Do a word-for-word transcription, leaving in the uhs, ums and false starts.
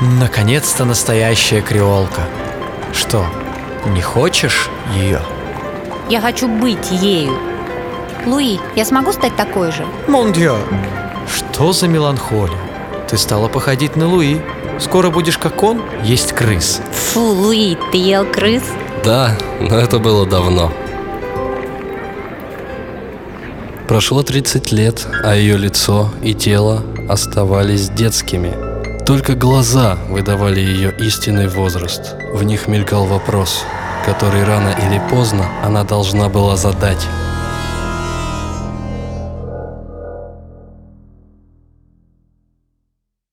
Наконец-то настоящая креолка. Что, не хочешь ее? Я хочу быть ею. Луи, я смогу стать такой же? Мон дьё! Что за меланхолия? Ты стала походить на Луи. Скоро будешь как он, есть крыс. Фу, Луи, ты ел крыс? Да, но это было давно. Прошло тридцать лет, а ее лицо и тело оставались детскими. Только глаза выдавали ее истинный возраст. В них мелькал вопрос, который рано или поздно она должна была задать.